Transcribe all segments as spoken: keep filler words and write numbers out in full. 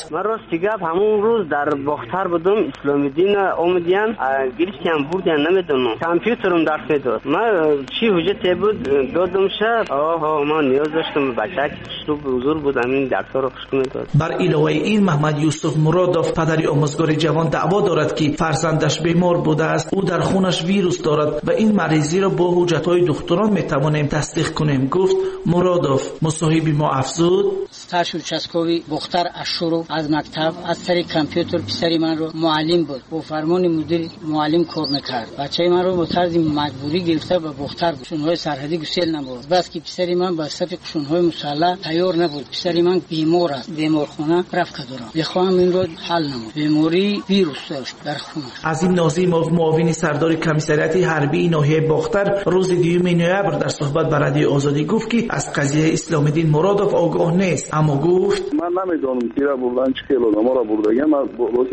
من راستی گپ همون روز در باختر بودم، اسلامی دین اومدین گرفتیم بردن نمیدونم، کامپیوترم درس میداد. من چی حجت بود دادم شب. آها ما نیاز داشتم بچه که حضور بودم این درس رو خوش میداد. بر علاوه این محمد یوسف مرادوف پدری آموزگار جوان دعوا دارد که فرزندش بیمار بوده است. او در خونش ویروس دارد و این مریضی را با حجت‌های دکتران میتوانیم تصدیق کنیم، گفت مرادوف. مصاحب ما افزود: استاد چسکوی بختر اشورو از مکتب از طریق کامپیوتر پسری من رو معلم بود و فرمان مدیر معلم کار میکرد. بچه من رو مترد مجبوری گرفته به بختر قشون‌های سرحدی گسیل نبرد. بس که پسری من با صف قشون‌های مسلح تیار نبود. پسری من بیمار است، بیمارخانه رفت کدورم. بخوام این رو حل نمود. بیماری ویروس داشت در خونه. عظیم ناظموف معاون سردار کمیسریات حربی ناحیه باختر روز دوم نوامبر در صحبت با رادیو آزادی گفت که از قضیه اسلام دین مرادوف آگاه نیست، اما گفت من نمیدونم کی را بردن چه کیلو ما را بردن. من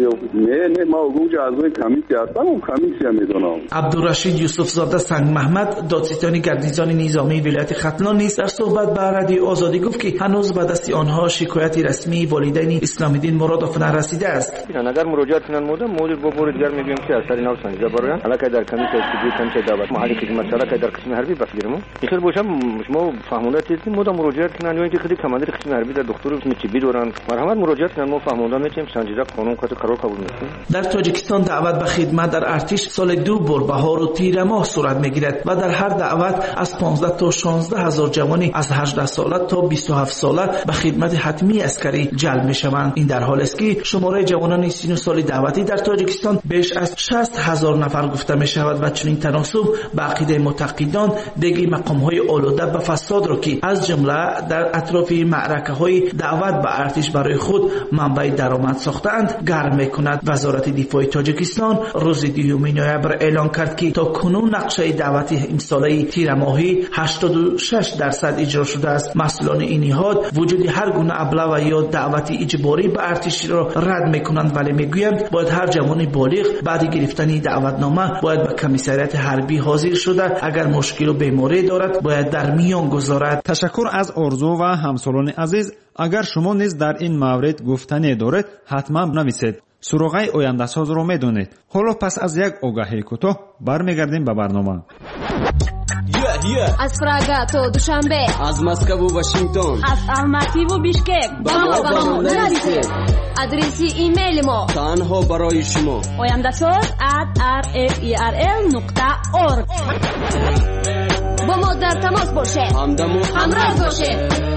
نه نه ما گوج اعضای کمیته هستم و کمیته میدونم. عبدالرشید یوسف زاده سنگ محمد دادستانی گردنیزان نظامی ولایت ختلان نیز در صحبت با رادیو آزادی گفت که هنوز به دست آنها شکایت رسمی والدین اسلام دین مرادوف نرسیده است. اگر مراجعه کنن مودم مدیر با بوردگر میگیم که اثر اینا رو سنجیده برایان الان در کمیته استودیو کمیته دعوت محلی خدمت شرکت در قسم حربی بفگیرم بخیر باشم شما فهمونده چیزی مودم مراجعه کنن یا خیلی کماندار قسم حربی در دکتر میچبی دوران مرحمت مراجعه کنن ما فهمونده میتیم سنجیده قانون کات قرار قبول میکنیم. در تاجیکستان دعوت به خدمت در ارتش سال دو بار بهار و تیر ماه صورت میگیرد و در هر دعوت از پانزده تا شانزده هزار جوانی از هجده ساله تا بیست و هفت ساله به خدمت حتمی عسکری جلب میشوند. این در حالی است که شماره جوانان سی و نه ساله دعوتی در تاجیکستان بیش از شصت هزار نفر گفته می شود و چنین تناسب به عقیده معتقدان دیگر مقام های آلوده به فساد را که از جمله در اطراف معرکه های دعوت به ارتش برای خود منبع درآمد ساختند گرم می کند. وزارت دفاع تاجیکستان روز دوم نوامبر اعلان کرد که تا کنون نقشه دعوتی امساله تیر ماهی هشتاد و شش درصد اجرا شده است. مسئولان این نهاد وجود هر گونه ابله یا دعوت اجباری به ارتش را رد می کنند، ولی می گویند باید هر جوان بالغ بعد گرفتن دعوتنامه باید به کمیسریات حربی حاضر شده، اگر مشکل و بیماری دارد باید در میان گذارد. تشکر از آرزو و همسالان عزیز. اگر شما نیز در این مورد گفتنی دارید حتما بنویسید. سروغه آینده ساز رو میدونید. حالا پس از یک آگاهی کوتاه برمیگردیم به برنامه. Yeah, yeah. از پراگا تا دوشنبه، از مسکو و واشنگتن، از الماتی و بیشکک با ما با ما نویسید. آدرس ایمیل ما تنها برای شما آینده ساز ات آر اف ای آر ال نقطه اورگ. با ما در تماس باشید، همدم و همراه باشید.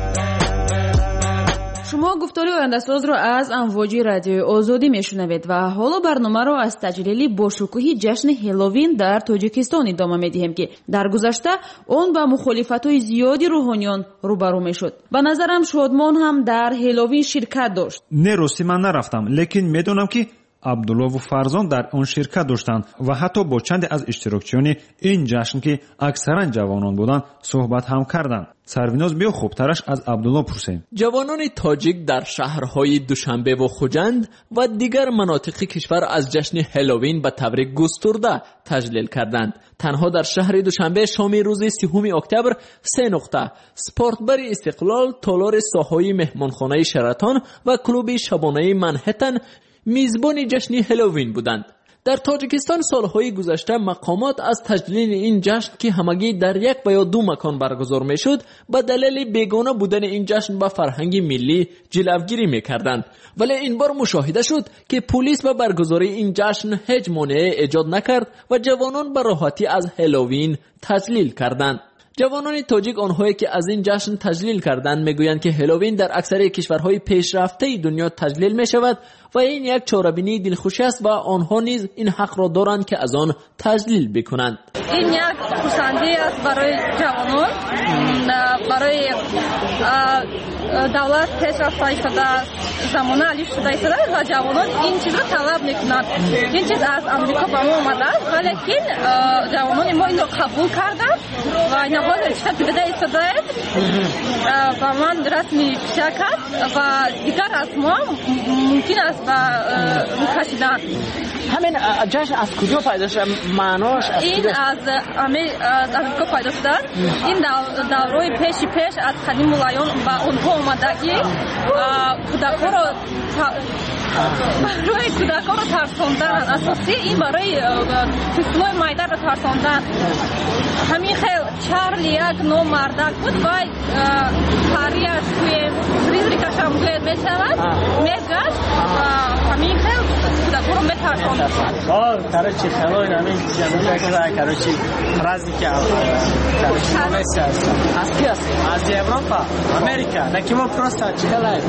شما گفتاری آینده ساز را از امواج رادیو آزادی میشنوید و حالا برنامه را از تجلیل باشکوهی جشن هالووین در تاجیکستان ادامه میدهیم که در گذشته آن با مخالفت‌های زیادی روحانیان روبرو میشد. به نظرم شادمان هم در هالووین شرکت داشت. نه روسی من نرفتم، لیکن میدونم که عبدالله و فرزان در آن شرکت داشتند و حتی با چند از اشتراکچیان این جشن که اکثرا جوانان بودند صحبت هم کردند. سرویناز بیا خوبترش از عبدالله پرسیم. جوانان تاجیک در شهرهای دوشنبه و خوجند و دیگر مناطق کشور از جشن هالووین به طور گسترده تجلیل کردند. تنها در شهر دوشنبه شام روز سوم اکتبر سه نقطه سپورتبار استقلال، تالار ساحای مهمانخانه شراتون و کلوب شبانه منهتن میزبان جشن هالووین بودند. در تاجیکستان سالهای گذشته مقامات از تجلیل این جشن که همگی در یک و یا دو مکان برگزار میشد به دلیل بیگانه بودن این جشن به فرهنگ ملی جلوگیری میکردند، ولی این بار مشاهده شد که پلیس به برگزاری این جشن هیچ مانعی ایجاد نکرد و جوانان به راحتی از هالووین تجلیل کردند. جوانان تاجیک آنهایی که از این جشن تجلیل کردند میگویند که هالووین در اکثر کشورهای پیشرفته دنیا تجلیل می شود و این یک چاره‌بینی دلخوش است و آنها نیز این حق را دارند که از آن تجلیل بکنند. این یک خرسندی است برای جوانان، برای دولت پیشرفته شده زمانه علی شده شده و جوانان این چیز را طلب میکنند. این چیز از امریکا به ما آمده است ولی جوانان ما این را قبول کردند و این باید ارشاد بده ایستاده و من رسمی پیشه کرد و دیگر از ما ممکن است با رو کشیدن. همین جشن از کجا پیدا شد؟ معناش این از همه از امریکا پیدا شده. این دورای پیش پیش از قدیم مولایان با اونها اومدگی کودکان رو برای کودکان رو ترساندن. اساسی این برای طفلای مایده رو ترساندن. همین خیلی چارلی یک نو مردک بود و کاریش توی ریزی کشم گوید میشود میگشت و همین خیلی کودکان رو میترساند. آه کارچی خیلی همین جمعه که کارچی رازی که کارچی نمیشه از کی است؟ از اروپا، امریکا. نکی ما پروستا چیکار؟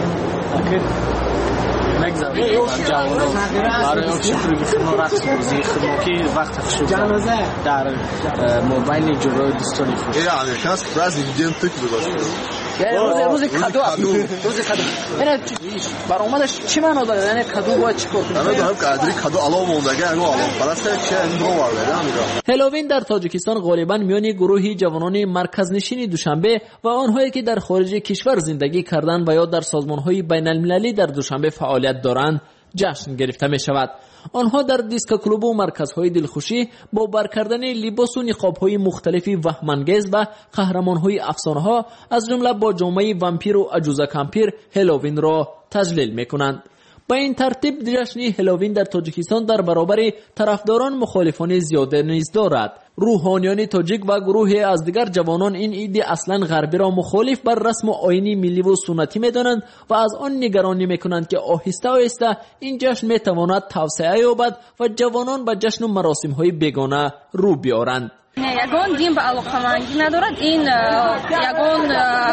نگذارید جوانان برای آنچه خیلی رقص موزیک موکی وقت شد در موبایل جلوی دوستانی خوش. این امریکاست برای دیدیم تک بگذارید. روز روز کادو روز کادو. این برآمدش چی معنا داره؟ یعنی کادو باید چیکار کنیم؟ من دارم کادری کادو علاوه موندگی اگه علاوه پرسته چه اندرو وارده امیرا. هلووین در تاجیکستان غالبا میان گروهی جوانان مرکزنشین دوشنبه و آنهایی که در خارج کشور زندگی کردند و یا در سازمان‌های بین‌المللی در دوشنبه فعالیت دارند جشن گرفته می شود. آنها در دیسک کلوب و مرکزهای دلخوشی با برکردن لباس و نقاب‌های مختلفی وهم‌انگیز و قهرمان‌های افسانه‌ها از جمله با جامعه وامپیر و عجوزه کمپیر هلووین را تجلیل می‌کنند. با این ترتیب جشن هلووین در تاجیکستان در برابر طرفداران مخالفان زیاده نیز دارد. روحانیان تاجیک و گروهی از دیگر جوانان این عید اصلا غربی را مخالف بر رسم و آیین ملی و سنتی می‌دانند و از آن نگرانی می‌کنند که آهسته آهسته این جشن می‌تواند توسعه یابد و جوانان به جشن و مراسم‌های بیگانه رو بیارند. یگان دین به علاقمندی ندارد. این یگان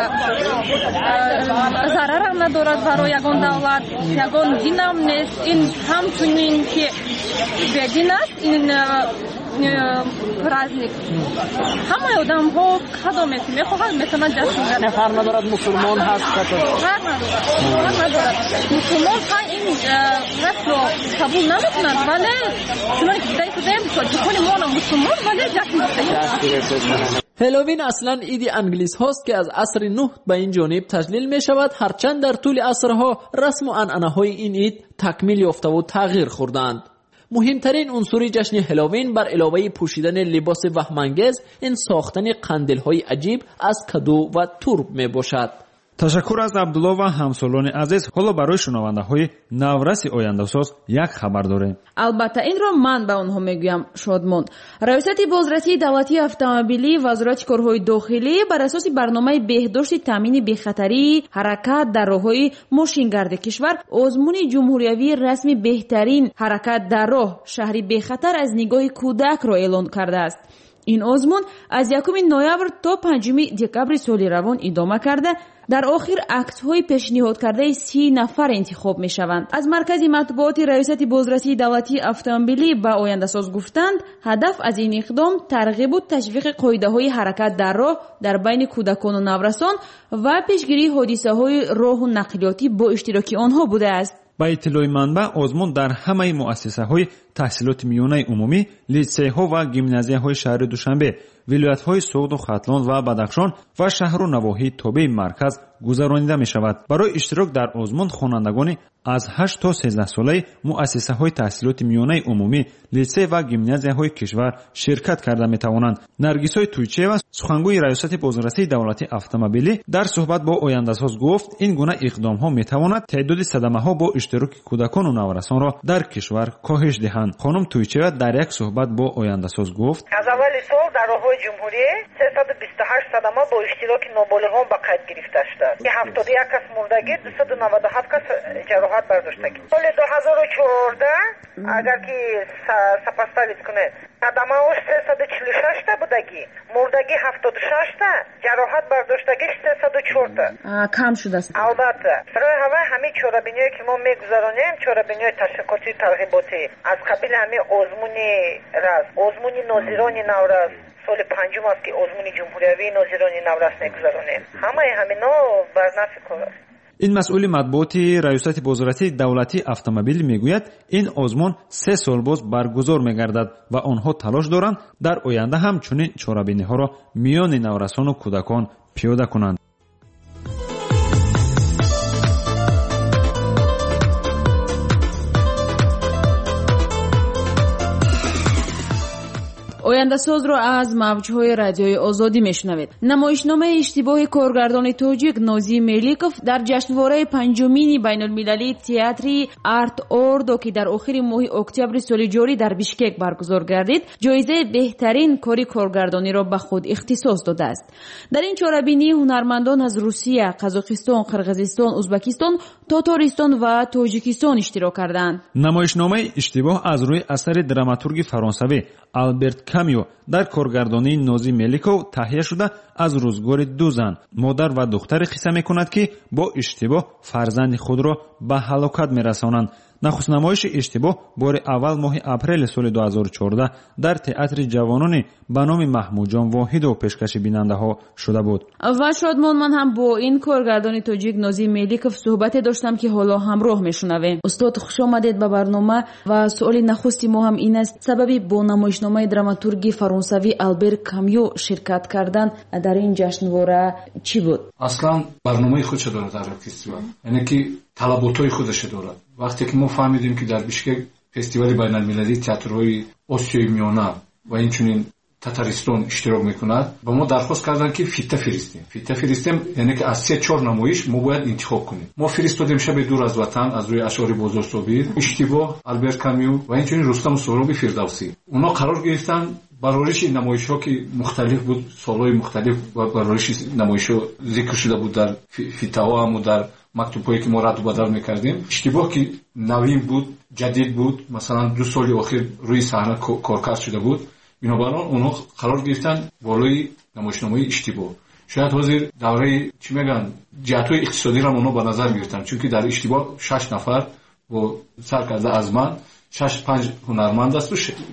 ضرر هم ندارد برای یگان دولت. یگان دین هم نیست. این همچنین که بدین است این پرازنیک. همه آدم ها کدام میتونن میخواهند میتونن جشن گرفتن. فرق ندارد مسلمان هست کدام. فرق ندارد. فرق ندارد. مسلمان ها این رسم رو قبول نمیکنند ولی چنانکه دیگه کدام تاجیکان ما مسلمان ولی جشن هلووین اصلا عید انگلیس هاست که از عصر نوح به این جانب تجلیل می شود، هرچند در طول عصرها رسم و عنعنه های این عید تکمیل یافته و تغییر خوردند. مهمترین عنصر جشن هلووین بر علاوه پوشیدن لباس وهم‌انگیز این ساختن قندیل های عجیب از کدو و تورب می باشد. تشکر از عبدالله و همسالان عزیز. حالا برای شنونده های نورس آینده ساز یک خبر داریم. البته این را من به آنها میگویم شادمان. ریاست بازرسی دولتی اتومبیلی وزارت کارهای داخلی بر اساس برنامه بهداشت تامین بی‌خطری حرکت در راههای ماشینگرد کشور آزمون جمهوریوی رسمی بهترین حرکت در راه شهری بی‌خطر از نگاه کودک را اعلان کرده است. این آزمون از یکم نوامبر تا پنجم دکبر سال روان ادامه کرده. در آخر عکس‌های پیشنهاد کرده سی نفر انتخاب می‌شوند. از مرکز مطبوعات ریاست بازرسی دولتی اتومبیلی به آینده ساز گفتند هدف از این اقدام ترغیب و تشویق قاعده‌های حرکت در راه در بین کودکان و نوجوانان و پیشگیری حادثه‌های راه و نقلیاتی با اشتراک آنها بوده است. با اطلاع منبع آزمون در همه مؤسسه‌های تحصیلات میانه عمومی، لیسه‌ها و گیمنازیه‌های شهر دوشنبه، ولایت‌های سوغد و ختلان و بدخشان و شهر و نواحی تابع مرکز گذرانیده می‌شود. برای اشتراک در آزمون خوانندگان از هشت تا سیزده ساله مؤسسه‌های تحصیلات میانه عمومی، لیسه و گیمنازیه‌های کشور شرکت کرده می‌توانند. نرگس‌های تویچه و سخنگوی ریاست بازرسی دولتی اتومبیلی در صحبت با آینده‌ساز گفت این گونه اقدام‌ها می‌تواند تعداد صدمه‌ها با اشتراک کودکان و نوجوانان را در کشور کاهش دهند. خانم تویچه در یک صحبت با آینده‌ساز گفت از اول سال در راه‌های جمهوری سیصد و بیست و هشت صدمه با اشتراک نابالغان به قید گرفته شده. هفتاد و یک کس مردگی، دویست و نود و هفت کس جراحت برداشتگی. سال دو هزار و چهارده اگر که سپاسگزاری کنه صدمه اوش سیصد و چهل و شش تا بودگی، مردگی هفتاد و شش تا، جراحت برداشتگیش سیصد و چهار تا. کم شده است. البته برای همه همین چهاربینی‌ای که ما میگذرانیم چهاربینی‌های تشویقاتی ترغیباتی از قبیل همین آزمونی راز، آزمونی ناظران نوروز سال پنجم است که آزمون جمهوریوی ناظران نوروز میگذرانیم. همه همینا بر نفع کار است. این مسئول مطبوعاتی ریاست بازرسی دولتی اتومبیل میگوید این آزمون سه سال باز برگزار میگردد و آنها تلاش دارند در آینده هم چنین چهاربینی‌ها را میان نوجوانان و کودکان پیاده کنند. ояндасозро аз мавҷҳои радиои озодӣ мешунавед. намоишномаи иштибоҳи коргардони тоҷик Нозим Меликов дар ҷашнвораи панҷумини байнулмилалии театри Арт Ордо ки дар охири моҳи октябри соли ҷорӣ дар Бишкек баргузор гардид, ҷоизаи беҳтарин кори коргардониро ба худ ихтисос додааст. дар ин чорабинӣ ҳунармандон аз Русия, Қазоқистон, Қирғизистон, Узбекистон, Тотористон ва Тоҷикистон иштирок карданд. намоишномаи иштибоҳ аз рӯи асари драматурги фаронсавӣ Алберт Камю дар коргардонии Нозим Меликов таҳия шуда аз рӯзгори ду зан, модар ва духтаре қисса мекунад ки бо иштибоҳ фарзанди худро ба ҳалокат мерасонанд. нахустнамоиши иштибоҳ бори аввал моҳи апрели соли ду ҳазору чордаҳ дар театри ҷавонони ба номи Маҳмудҷон Воҳидов пешкаши бинандаҳо шуда буд. ва шодмон ман ҳам бо ин коргардони тоҷик Нозим Меликов суҳбате доштам ки ҳоло ҳамроҳ мешунавем. устод, хуш омадед ба барнома ва суоли нахусти мо ҳам ин аст: сабаби бо намоишномаи драматурги фаронсавӣ Алберт Камю ширкат кардан дар ин ҷашнвора чӣ буд? аслан барномаи худша дорад ҳар фестивал, яъне ки талаботҳои худша дорад. вақте ки мо фаҳмидем ки дар Бишкек фестивали байналмилалии театрҳои Осиёи Миёна ва инчунин Татаристон иштирок мекунад, ба мо дархост карданд ки фита фиристем. фита фиристем яъне ки аз се чор намоиш мо бояд интихоб кунем. мо фиристодем шаби дур аз ватан аз рӯи ашъори Бозор Собир, иштибоҳ, Алберт Камю ва инчунин Рустаму Сӯҳроби Фирдавсӣ. Онҳо қарор гирифтанд барориши намоишҳо ки мухталиф буд, солҳои мухталиф барориши намоишҳо зикр шуда буд дар фитаҳо ҳаму дар мактубҳое ки мо раду бадал мекардем. иштибоҳ ки навин буд, ҷадид буд, масалан ду соли охир рӯи саҳна коркард шуда буд. бинобар он онҳо қарор гирифтанд болои намоишномаи иштибоҳ. шояд ҳозир давраи чӣ мегӯянд ҷиҳатҳои иқтисодиро онҳо ба назар гирифтанд, чунки дар иштибоҳ шаш нафар бо сар карда аз ман шаш панҷ ҳунарманд асту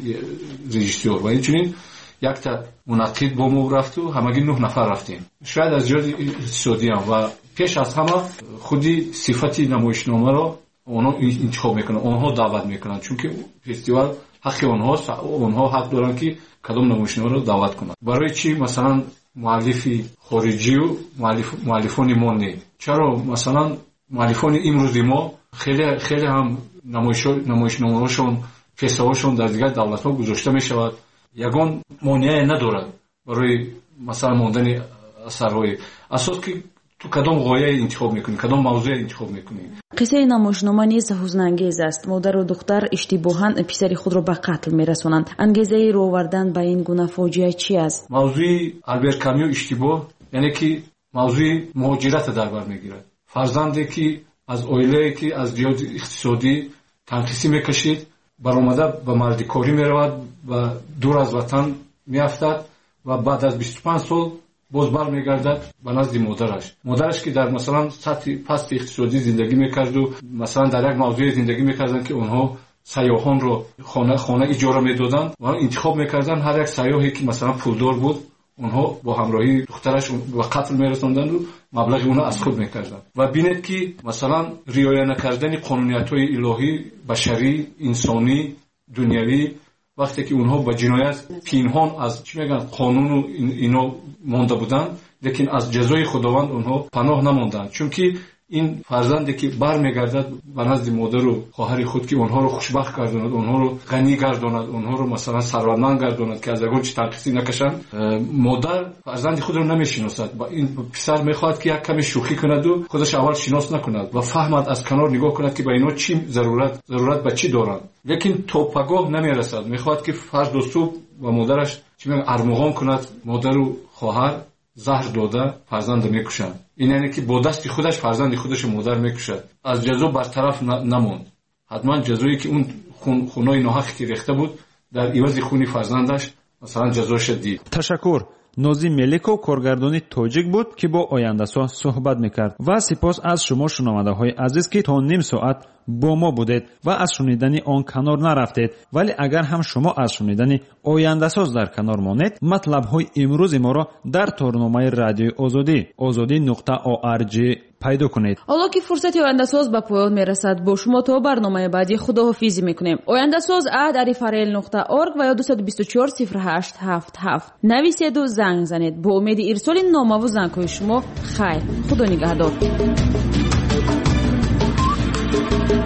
режиссёр ва инчунин якта мунаққид бо мо рафту ҳамагӣ нӯҳ нафар рафтем. шояд аз ҷиҳати иқтисодиам ва пеш аз ҳама худи сифати намоишномаро онҳо интихоб мекунанд, онҳо даъват мекунанд, чунки фестивал ҳаққи онҳост, онҳо ҳақ доранд ки кадом намоишномаро даъват кунанд. барои чӣ масалан муаллифи хориҷию муаллифони мо не? чаро масалан муаллифони имрӯзи мо хеле хеле ҳам намоишномаҳошон, песаҳошон дар дигар давлатҳо гузошта мешавад. ягон монеае надорад барои масалан мондани асарҳои асос ки ту кадом ғояе интихоб мекунӣ, кадом мавзӯе интихоб мекунӣ. қиссаи намоишнома низ ҳузнангез аст. модару духтар иштибоҳан писари худро ба қатл мерасонанд. ангезаи ровардан ба ин гуна фоҷиа чӣ аст? мавзӯи Алберт Камю иштибоҳ яъне ки мавзӯи муҳоҷирата дар бар мегирад. фарзанде ки аз оилае ки аз ҷиҳати иқтисодӣ танқисӣ мекашид, баромада ба мардикорӣ меравад ва дур аз ватан меафтад ва баъд аз бисту панҷ сол боз бармегардад ба назди модараш. модараш ки дар масалан сатҳи пасти иқтисодӣ зиндагӣ мекарду, масалан дар як мавзӯе зиндагӣ мекарданд ки онҳо сайёҳонро хона хона иҷора медоданд ва интихоб мекарданд ҳар як сайёҳе ки масалан пулдор буд, онҳо бо ҳамроҳии духтараш ба қатл мерасонданду маблағи оно аз худ мекарданд. ва бинед ки масалан риоя накардани қонуниятҳои илоҳӣ, башарӣ, инсонӣ, дунявӣ, вақте ки онҳо ба ҷиноят пинҳон аз чӣ мегӯянд қонуну ино монда буданд, лекин аз ҷазои худованд онҳо паноҳ намонданд, чунки ин фарзанде ки бармегардад ба назди модару хоҳари худ ки онҳоро хушбахт гардонад, онҳоро ғанӣ гардонад, онҳоро масалан сарватманд гардонад ки аз ягон чӣ танқисӣ накашанд, модар фарзанди худро намешиносад. ин писар мехоҳад ки як каме шӯхӣ кунаду худаш аввал шинос накунад ва фаҳмад, аз канор нигоҳ кунад ки ба инҳо чӣ зарурат зарурат ба чӣ доранд, лекин то пагоҳ намерасад. мехоҳад ки фарду субҳ ба модараш чӣ мегӯянд армуғон кунад, модару хоҳар заҳр дода фарзанда мекушанд. ин яъне ки бо дасти худаш фарзанди худашо модар мекушад. аз ҷазо бартараф намонд. ҳатман ҷазое ки он хунои ноҳақе ки рехта буд дар ивази хуни фарзандаш масалан ҷазоша дид. ташаккур. Нозим Меликов коргардони тоҷик буд ки бо ояндасоҳ суҳбат мекард. ва сипос аз шумо шунавандаҳои азиз ки то ним соат бо мо будед ва аз шунидани он канор нарафтед. вале агар ҳам шумо аз шунидани ояндасоз дар канор монед, матлабҳои имрӯзи моро дар торномаи радиои озодӣ озодӣ нуқта орг пайдо кунед. ҳоло ки фурсати ояндасоз ба поён мерасад, бо шумо то барномаи баъдӣ худоҳофизӣ мекунем. ояндасоз ад арифарел нуқта орг ва ё ду ду чор сифр ҳашт ҳафт ҳафт нависеду занг занед. бо умеди ирсоли номаву зангҳои шумо хайр. худо нигаҳдор.